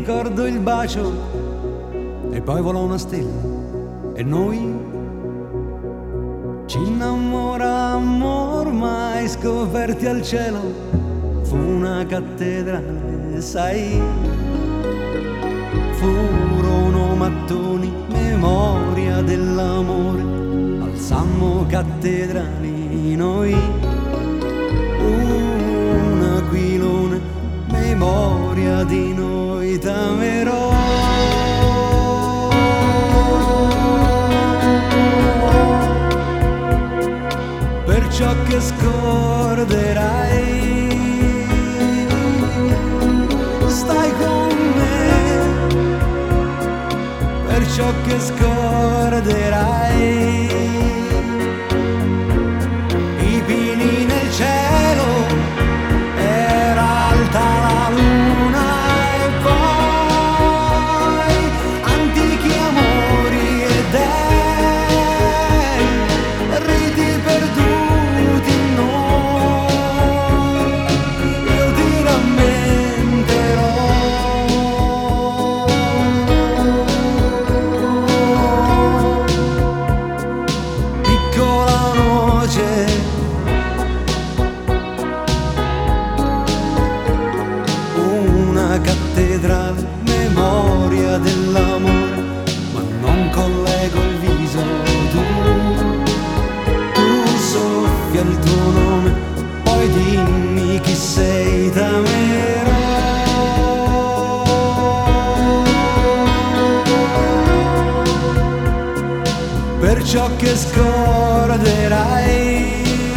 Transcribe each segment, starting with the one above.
ricordo il bacio e poi volò una stella e noi ci innamorammo ormai scoperti al cielo. Fu una cattedrale, sai, furono mattoni, memoria dell'amore, alzammo cattedrali noi, un aquilone, memoria di noi, t'amerò. Per ciò che scorderai, stai con me. Per ciò che scorderai, i pini nel cielo, era alta la luna e poi antichi amori e dei riti perduti in noi, io ti rammenterò. Piccola noce, una cattedrale, memoria dell'amore, ma non collego il viso. Tu soffia il tuo nome, poi dimmi chi sei, t'amerò. Per ciò che scorderai,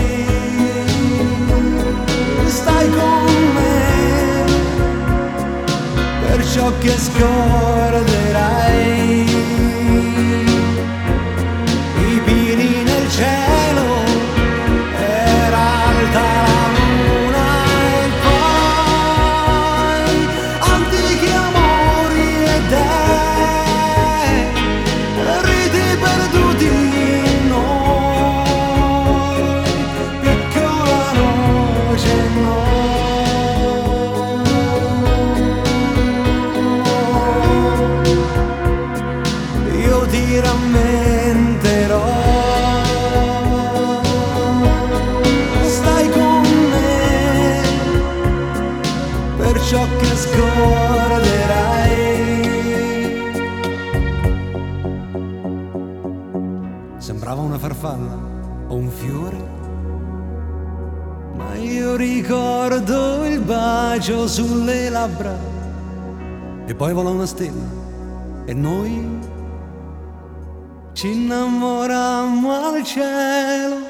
stai con me. Per ciò che scorderai, i pini nel cielo, era alta la luna e poi antichi amori e dei riti perduti in noi, piccola noce no. Io ti rammenterò, stai con me. Per ciò che scorderai, sembrava una farfalla o un fiore, ma io ricordo il bacio sulle labbra e poi volò una stella e noi ci innamorammo al cielo.